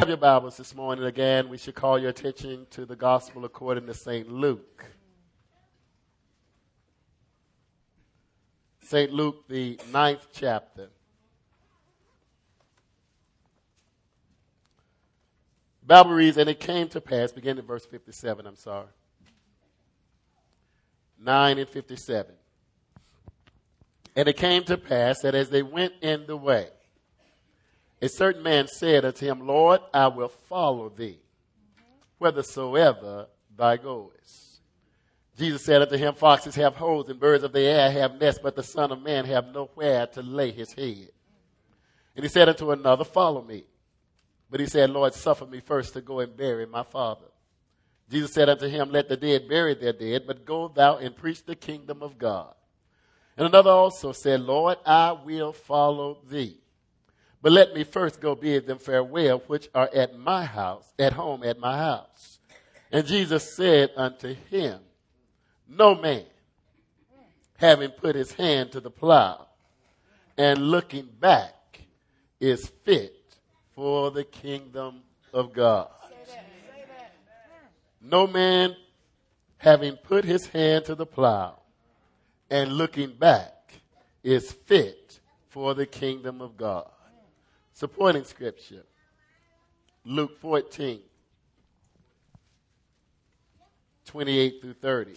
Have your Bibles this morning again. We should call your attention to the Gospel according to St. Luke. St. Luke, the 9th chapter. The Bible reads, and it came to pass, beginning at verse 57, 9 and 57. And it came to pass that as they went in the way, a certain man said unto him, Lord, I will follow thee, whithersoever thou goest. Jesus said unto him, foxes have holes, and birds of the air have nests, but the Son of Man have nowhere to lay his head. And he said unto another, follow me. But he said, Lord, suffer me first to go and bury my father. Jesus said unto him, let the dead bury their dead, but go thou and preach the kingdom of God. And another also said, Lord, I will follow thee. But let me first go bid them farewell, which are at my house, at home at my house. And Jesus said unto him, no man, having put his hand to the plow and looking back, is fit for the kingdom of God. No man, having put his hand to the plow and looking back, is fit for the kingdom of God. Supporting scripture, Luke 14, 28 through 30.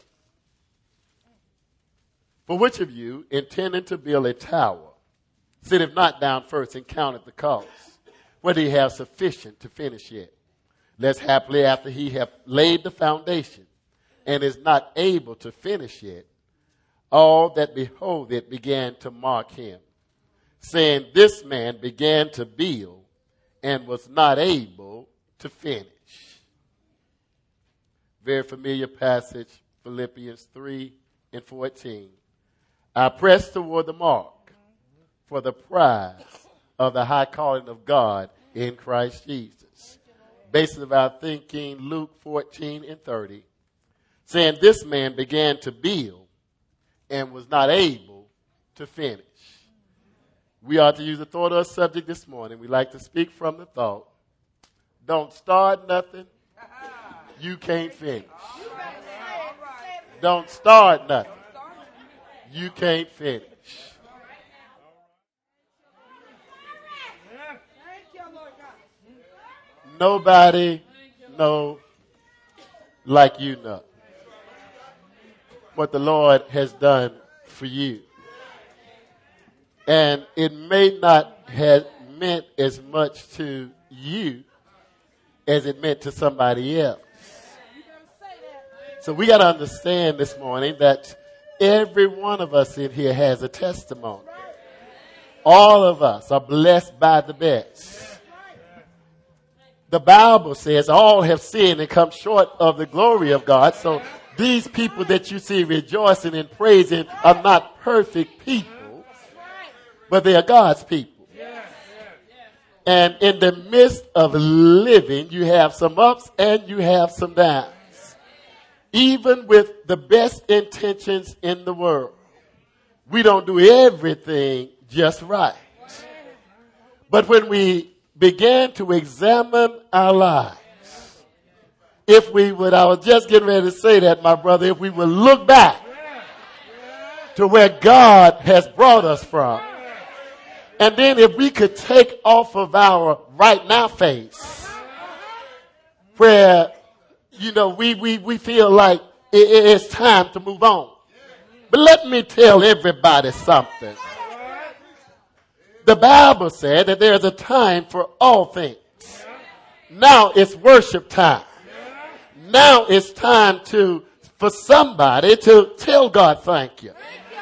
For which of you, intending to build a tower, sitteth not down first and counteth the cost, whether he have sufficient to finish it? Lest haply after he have laid the foundation and is not able to finish it, all that behold it began to mock him, saying, this man began to build and was not able to finish. Very familiar passage, Philippians 3 and 14. I press toward the mark for the prize of the high calling of God in Christ Jesus. Basis of our thinking, Luke 14 and 30, saying this man began to build and was not able to finish. We ought to use the thought of a subject this morning. We like to speak from the thought. Don't start nothing you can't finish. Don't start nothing you can't finish. Nobody know like you know what the Lord has done for you. And it may not have meant as much to you as it meant to somebody else. So we got to understand this morning that every one of us in here has a testimony. All of us are blessed by the best. The Bible says all have sinned and come short of the glory of God. So these people that you see rejoicing and praising are not perfect people, but they are God's people. And in the midst of living, you have some ups and you have some downs. Even with the best intentions in the world, we don't do everything just right. But when we began to examine our lives, if we would, I was just getting ready to say that, my brother, if we would look back to where God has brought us from, and then if we could take off of our right now face, where, you know, we feel like it's time to move on. But let me tell everybody something. The Bible said that there's a time for all things. Now it's worship time. Now it's time for somebody to tell God thank you.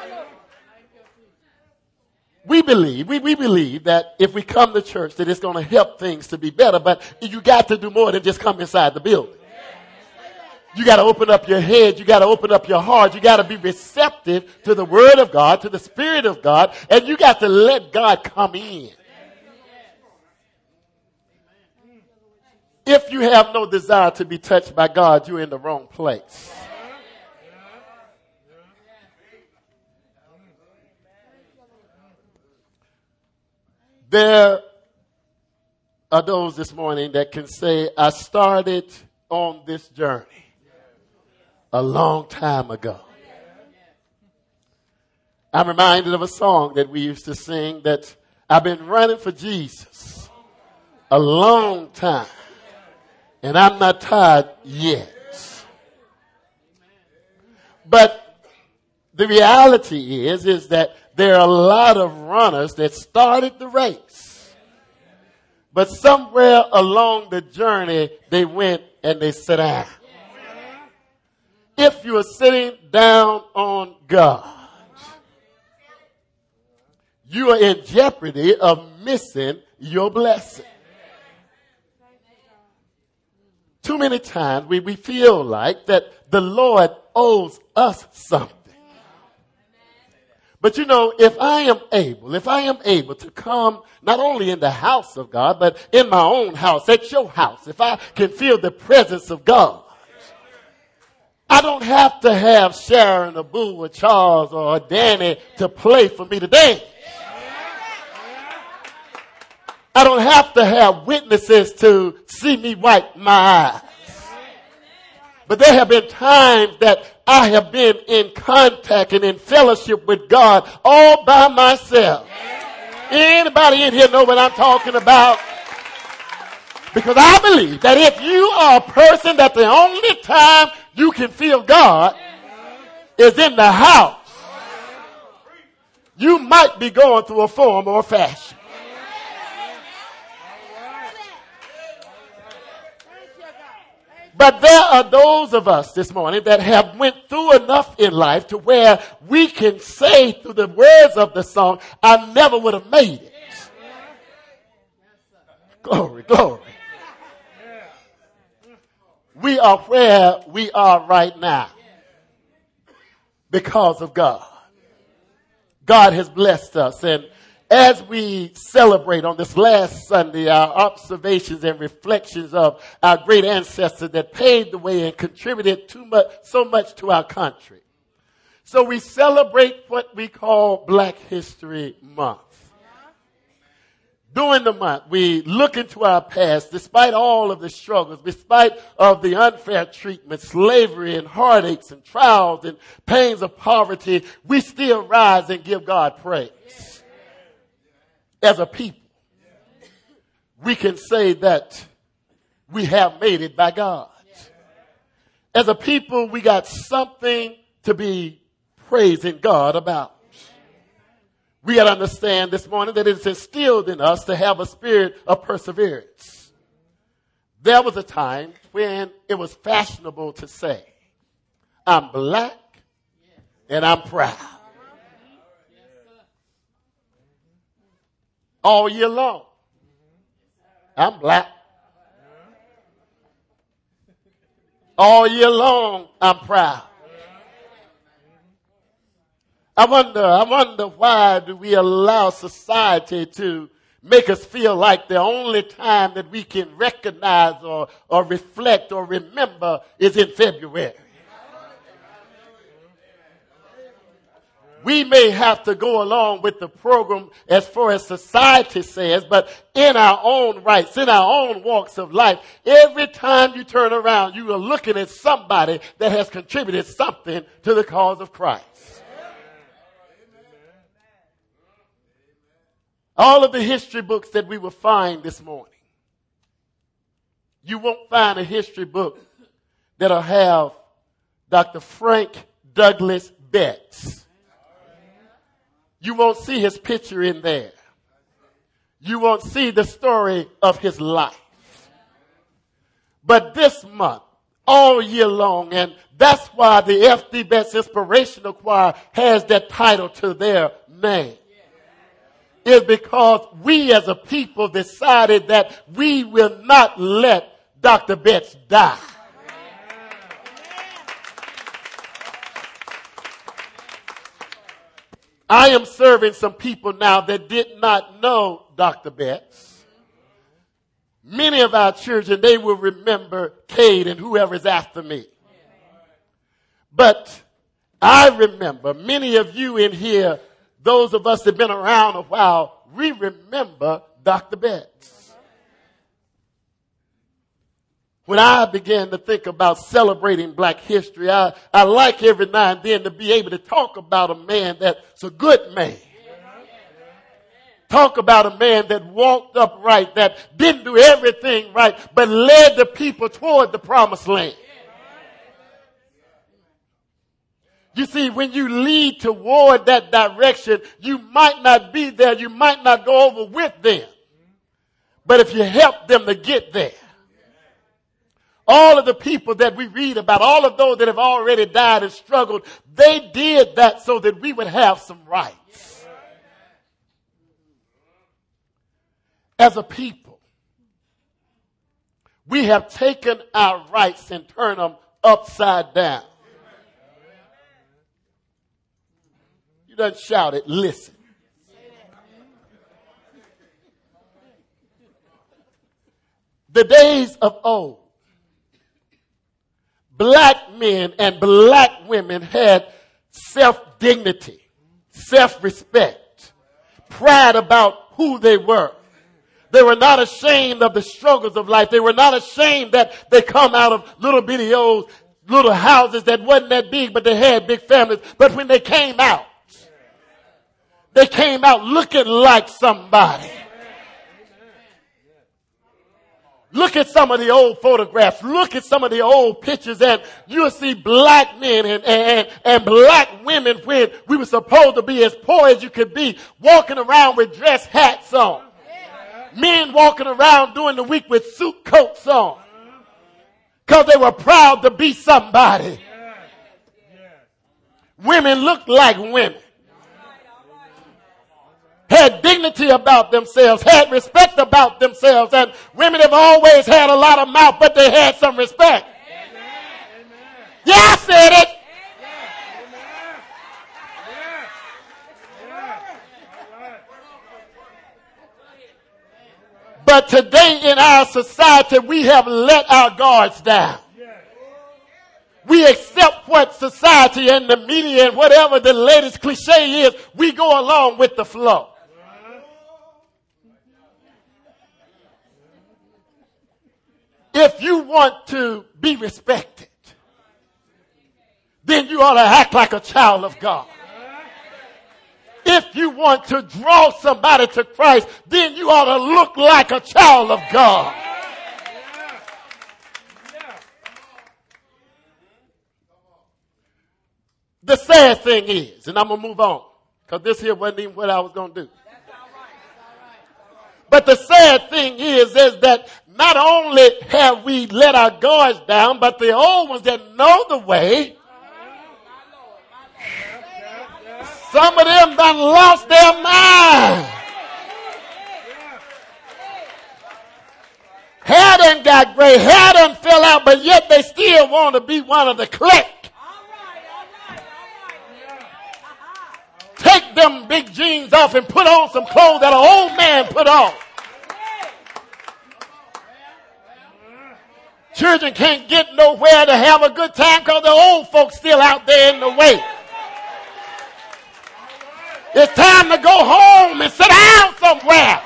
We believe that if we come to church that it's going to help things to be better, but you got to do more than just come inside the building. You got to open up your head. You got to open up your heart. You got to be receptive to the word of God, to the Spirit of God, and you got to let God come in. If you have no desire to be touched by God, you're in the wrong place. There are those this morning that can say, I started on this journey a long time ago. I'm reminded of a song that we used to sing that I've been running for Jesus a long time, and I'm not tired yet. But the reality is that there are a lot of runners that started the race, but somewhere along the journey they went and they sat down. If you are sitting down on God, you are in jeopardy of missing your blessing. Too many times we feel like that the Lord owes us something. But you know, if I am able to come not only in the house of God, but in my own house, at your house, if I can feel the presence of God, I don't have to have Sharon or Boo or Charles or Danny to play for me to dance. I don't have to have witnesses to see me wipe my eyes. But there have been times that I have been in contact and in fellowship with God all by myself. Anybody in here know what I'm talking about? Because I believe that if you are a person that the only time you can feel God is in the house, you might be going through a form or a fashion. But there are those of us this morning that have went through enough in life to where we can say through the words of the song, I never would have made it. Glory, glory. We are where we are right now because of God. God has blessed us, and as we celebrate on this last Sunday, our observations and reflections of our great ancestors that paved the way and contributed so much to our country. So we celebrate what we call Black History Month. During the month, we look into our past, despite all of the struggles, despite of the unfair treatment, slavery and heartaches and trials and pains of poverty, we still rise and give God praise. As a people, we can say that we have made it by God. As a people, we got something to be praising God about. We got to understand this morning that it's instilled in us to have a spirit of perseverance. There was a time when it was fashionable to say, I'm black and I'm proud. All year long. I'm black. All year long, I'm proud. I wonder why do we allow society to make us feel like the only time that we can recognize or reflect or remember is in February. We may have to go along with the program as far as society says, but in our own rights, in our own walks of life, every time you turn around, you are looking at somebody that has contributed something to the cause of Christ. All of the history books that we will find this morning, you won't find a history book that'll have Dr. Frank Douglas Betts. You won't see his picture in there. You won't see the story of his life. But this month, all year long, and that's why the F.D. Betts Inspirational Choir has that title to their name, is because we as a people decided that we will not let Dr. Betts die. I am serving some people now that did not know Dr. Betts. Many of our children, they will remember Cade and whoever's after me. But I remember many of you in here, those of us that have been around a while, we remember Dr. Betts. When I began to think about celebrating black history, I like every now and then to be able to talk about a man that's a good man. Talk about a man that walked upright, that didn't do everything right, but led the people toward the promised land. You see, when you lead toward that direction, you might not be there, you might not go over with them. But if you help them to get there, all of the people that we read about, all of those that have already died and struggled, they did that so that we would have some rights. As a people, we have taken our rights and turned them upside down. You done shout it, listen. The days of old, black men and black women had self-dignity, self-respect, pride about who they were. They were not ashamed of the struggles of life. They were not ashamed that they come out of little bitty old little houses that wasn't that big, but they had big families. But when they came out looking like somebody. Look at some of the old photographs. Look at some of the old pictures, and you'll see black men and black women when we were supposed to be as poor as you could be, walking around with dress hats on. Men walking around during the week with suit coats on. Because they were proud to be somebody. Women looked like women. Had dignity about themselves, had respect about themselves, and women have always had a lot of mouth, but they had some respect. Amen. Yeah, I said it. But today in our society, we have let our guards down. We accept what society and the media and whatever the latest cliche is, we go along with the flow. If you want to be respected, then you ought to act like a child of God. If you want to draw somebody to Christ, then you ought to look like a child of God. The sad thing is, and I'm going to move on, because this here wasn't even what I was going to do. But the sad thing is that not only have we let our guards down, but the old ones that know the way, some of them done lost their mind. Hair done got gray, hair done fell out, but yet they still want to be one of the clique. Take them big jeans off and put on some clothes that an old man put on. Children can't get nowhere to have a good time because the old folks still out there in the way. It's time to go home and sit down somewhere.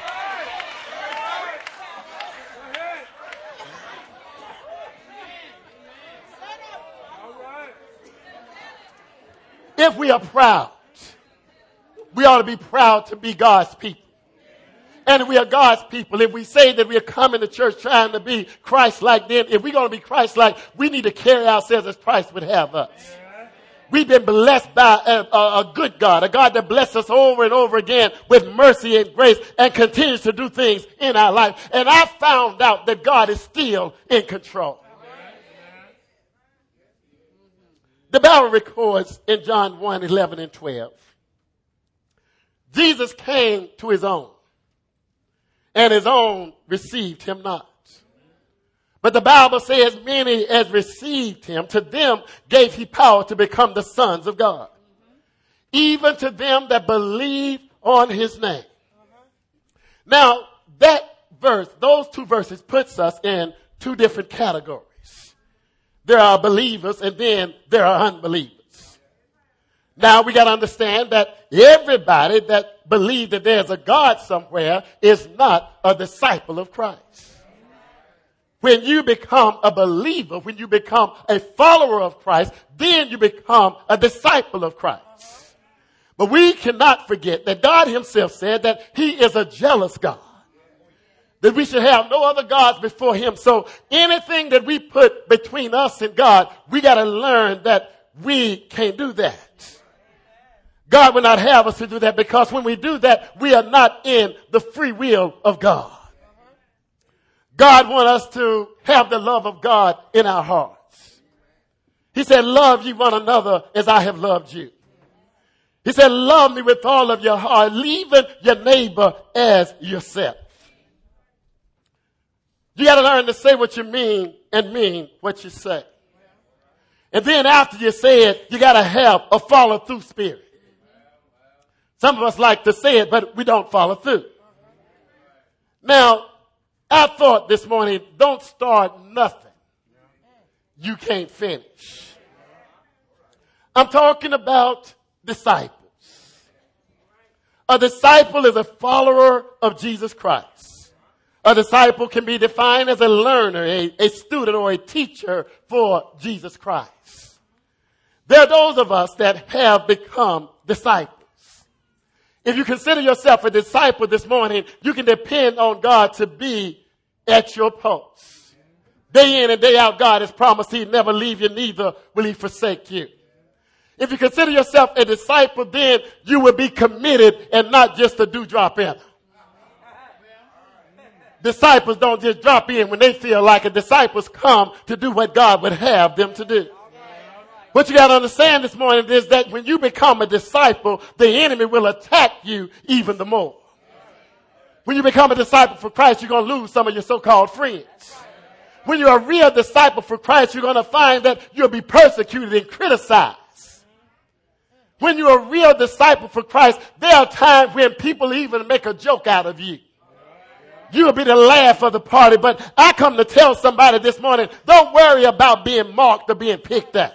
If we are proud, we ought to be proud to be God's people. And if we are God's people, if we say that we are coming to church trying to be Christ-like, then if we're going to be Christ-like, we need to carry ourselves as Christ would have us. We've been blessed by a good God, a God that blesses us over and over again with mercy and grace and continues to do things in our life. And I found out that God is still in control. The Bible records in John 1, 11 and 12. Jesus came to his own, and his own received him not. But the Bible says many as received him, to them gave he power to become the sons of God. Even to them that believe on his name. Now, that verse, those two verses puts us in two different categories. There are believers and then there are unbelievers. Now we got to understand that everybody that believes that there's a God somewhere is not a disciple of Christ. When you become a believer, when you become a follower of Christ, then you become a disciple of Christ. But we cannot forget that God himself said that he is a jealous God, that we should have no other gods before him. So anything that we put between us and God, we got to learn that we can't do that. God will not have us to do that, because when we do that, we are not in the free will of God. God wants us to have the love of God in our hearts. He said, love ye one another as I have loved you. He said, love me with all of your heart, even your neighbor as yourself. You got to learn to say what you mean and mean what you say. And then after you say it, you got to have a follow through spirit. Some of us like to say it, but we don't follow through. Now, I thought this morning, don't start nothing you can't finish. I'm talking about disciples. A disciple is a follower of Jesus Christ. A disciple can be defined as a learner, a student, or a teacher for Jesus Christ. There are those of us that have become disciples. If you consider yourself a disciple this morning, you can depend on God to be at your post. Day in and day out, God has promised he'd never leave you, neither will he forsake you. If you consider yourself a disciple, then you will be committed and not just a dewdrop in. Disciples don't just drop in when they feel like it. Disciples come to do what God would have them to do. What you got to understand this morning is that when you become a disciple, the enemy will attack you even the more. When you become a disciple for Christ, you're going to lose some of your so-called friends. When you're a real disciple for Christ, you're going to find that you'll be persecuted and criticized. When you're a real disciple for Christ, there are times when people even make a joke out of you. You'll be the laugh of the party. But I come to tell somebody this morning, don't worry about being marked or being picked at.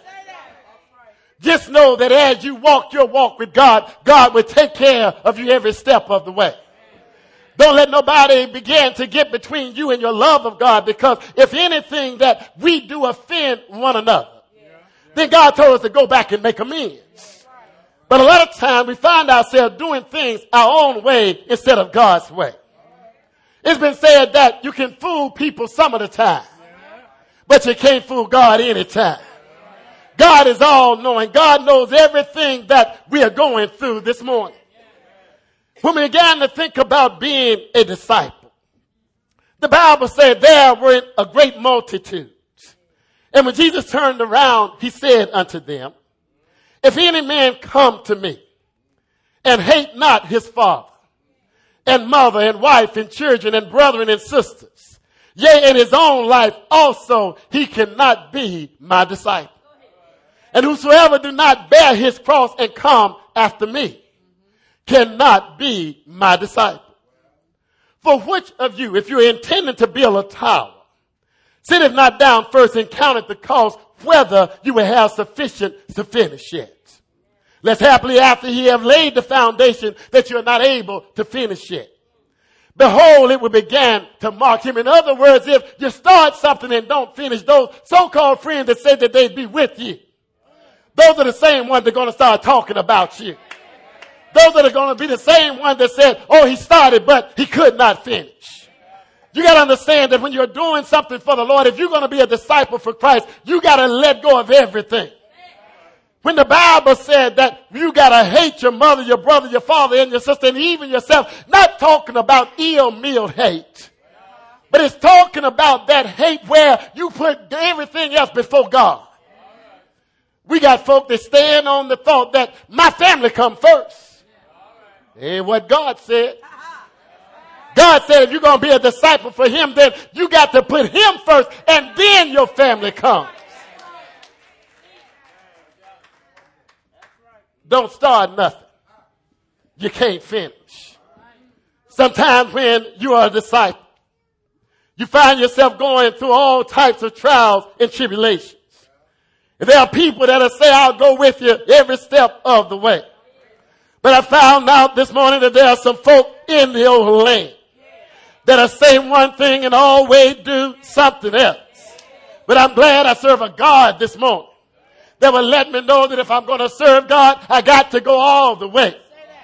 Just know that as you walk your walk with God, God will take care of you every step of the way. Don't let nobody begin to get between you and your love of God, because if anything that we do offend one another, then God told us to go back and make amends. But a lot of times we find ourselves doing things our own way instead of God's way. It's been said that you can fool people some of the time, but you can't fool God anytime. God is all knowing. God knows everything that we are going through this morning. When we began to think about being a disciple, the Bible said there were a great multitude. And when Jesus turned around, he said unto them, if any man come to me and hate not his father and mother and wife and children and brethren and sisters, yea, in his own life also, he cannot be my disciple. And whosoever do not bear his cross and come after me cannot be my disciple. For which of you, if you're intending to build a tower, sitteth not down first and counteth the cost, whether you will have sufficient to finish it. Lest happily after ye have laid the foundation that you are not able to finish it. Behold, it will begin to mock him. In other words, if you start something and don't finish, those so-called friends that say that they'd be with you, those are the same ones that are going to start talking about you. Those are going to be the same ones that said, oh, he started, but he could not finish. You got to understand that when you're doing something for the Lord, if you're going to be a disciple for Christ, you got to let go of everything. When the Bible said that you got to hate your mother, your brother, your father, and your sister, and even yourself, not talking about ill-milled hate, but it's talking about that hate where you put everything else before God. We got folk that stand on the thought that my family come first. Ain't what God said. God said if you're going to be a disciple for him, then you got to put him first and then your family comes. Don't start nothing you can't finish. Sometimes when you are a disciple, you find yourself going through all types of trials and tribulations. And there are people that'll say, I'll go with you every step of the way. But I found out this morning that there are some folk in the old land that'll say one thing and always do something else. But I'm glad I serve a God this morning that will let me know that if I'm going to serve God, I got to go all the way.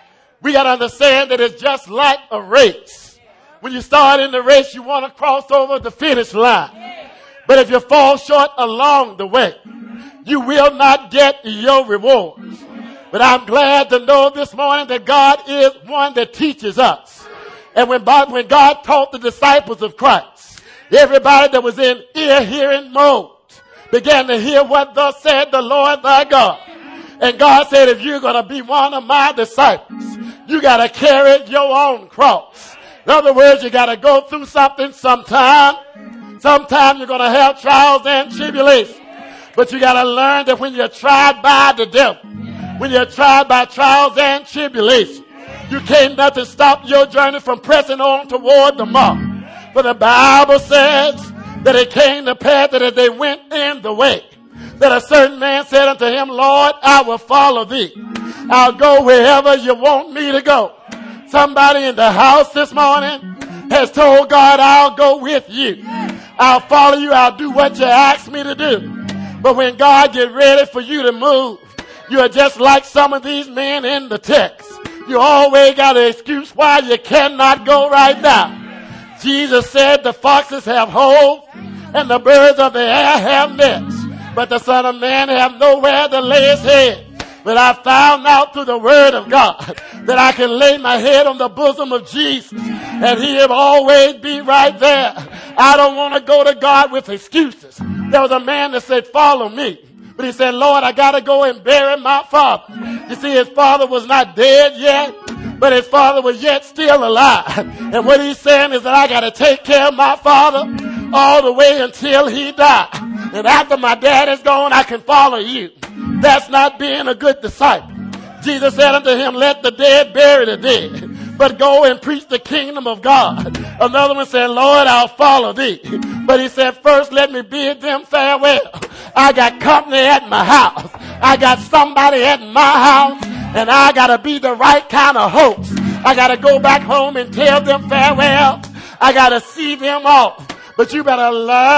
We got to understand that it's just like a race. When you start in the race, you want to cross over the finish line. But if you fall short along the way, you will not get your rewards. But I'm glad to know this morning that God is one that teaches us. And when God taught the disciples of Christ, everybody that was in ear-hearing mode began to hear what thus said the Lord thy God. And God said, if you're going to be one of my disciples, you got to carry your own cross. In other words, you got to go through something sometime. Sometime you're going to have trials and tribulations. But you got to learn that when you're tried by the devil, when you're tried by trials and tribulations, you can't nothing stop your journey from pressing on toward the mark. For the Bible says that it came to pass that as they went in the way, that a certain man said unto him, Lord, I will follow thee. I'll go wherever you want me to go. Somebody in the house this morning has told God, I'll go with you. I'll follow you. I'll do what you ask me to do. But when God gets ready for you to move, you're just like some of these men in the text. You always got an excuse why you cannot go right now. Jesus said the foxes have holes and the birds of the air have nets, but the Son of Man have nowhere to lay his head. But I found out through the word of God that I can lay my head on the bosom of Jesus and he'll always be right there. I don't want to go to God with excuses. There was a man that said, follow me. But he said, Lord, I got to go and bury my father. You see, his father was not dead yet, but his father was yet still alive. And what he's saying is that I got to take care of my father all the way until he died. And after my dad is gone, I can follow you. That's not being a good disciple. Jesus said unto him, let the dead bury the dead, but go and preach the kingdom of God. Another one said, Lord, I'll follow thee. But he said, first let me bid them farewell. I got company at my house. I got somebody at my house, and I got to be the right kind of host. I got to go back home and tell them farewell. I got to see them off. But you better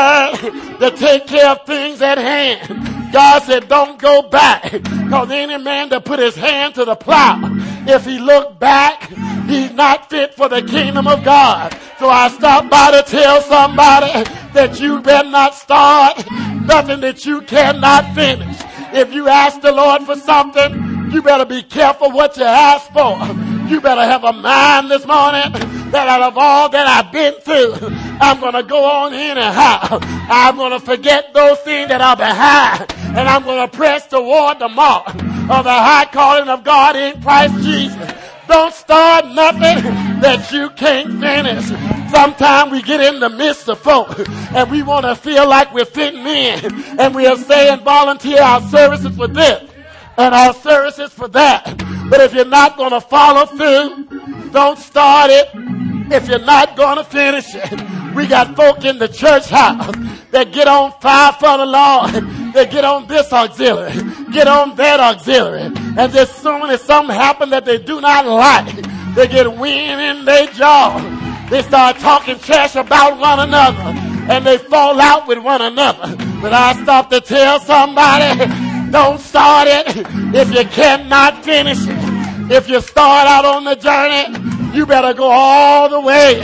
learn to take care of things at hand. God said, don't go back, because any man that put his hand to the plow, if he look back, he's not fit for the kingdom of God. So I stopped by to tell somebody that you better not start nothing that you cannot finish. If you ask the Lord for something, you better be careful what you ask for. You better have a mind this morning that out of all that I've been through, I'm going to go on anyhow. I'm going to forget those things that are behind, and I'm going to press toward the mark of the high calling of God in Christ Jesus. Don't start nothing that you can't finish. Sometimes we get in the midst of folk and we want to feel like we're fitting in, and we are saying volunteer our services for this and our services for that. But if you're not going to follow through, don't start it. If you're not going to finish it, we got folk in the church house that get on fire for the Lord. They get on this auxiliary, get on that auxiliary, and as soon as something happens that they do not like, they get wind in their jaw. They start talking trash about one another, and they fall out with one another. But I stop to tell somebody, don't start it if you cannot finish it. If you start out on the journey, you better go all the way.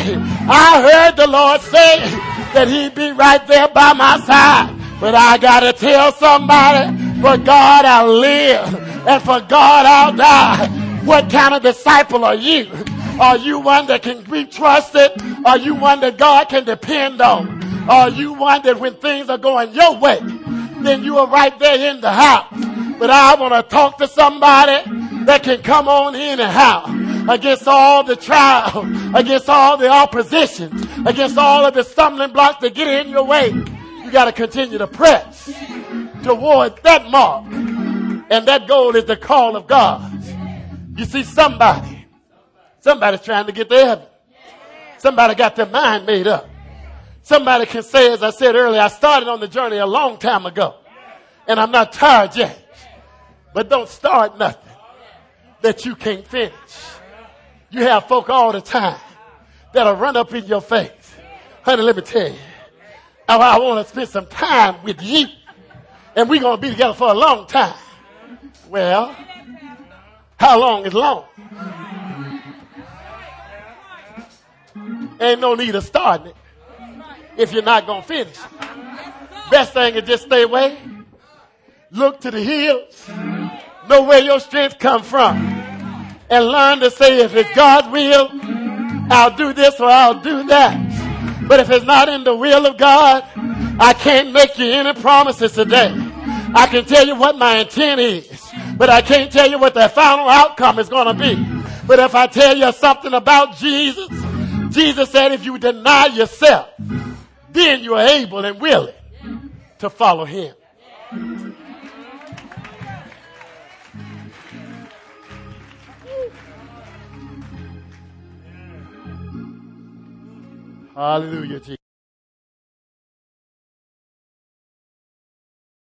I heard the Lord say that he'd be right there by my side. But I got to tell somebody, for God I'll live, and for God I'll die. What kind of disciple are you? Are you one that can be trusted? Are you one that God can depend on? Are you one that when things are going your way, then you are right there in the house? But I want to talk to somebody that can come on anyhow, against all the trials, against all the opposition, against all of the stumbling blocks that get in your way. You got to continue to press toward that mark. And that goal is the call of God. You see, somebody's trying to get to heaven. Somebody got their mind made up. Somebody can say, as I said earlier, I started on the journey a long time ago, and I'm not tired yet. But don't start nothing that you can't finish. You have folk all the time that'll run up in your face. Honey, let me tell you. I want to spend some time with you. And we're going to be together for a long time. Well, how long is long? Ain't no need of starting it if you're not going to finish. Best thing is just stay away. Look to the hills. Know where your strength comes from. And learn to say, if it's God's will, I'll do this or I'll do that. But if it's not in the will of God, I can't make you any promises today. I can tell you what my intent is, but I can't tell you what the final outcome is going to be. But if I tell you something about Jesus, Jesus said if you deny yourself, then you are able and willing to follow him. Hallelujah, Jesus.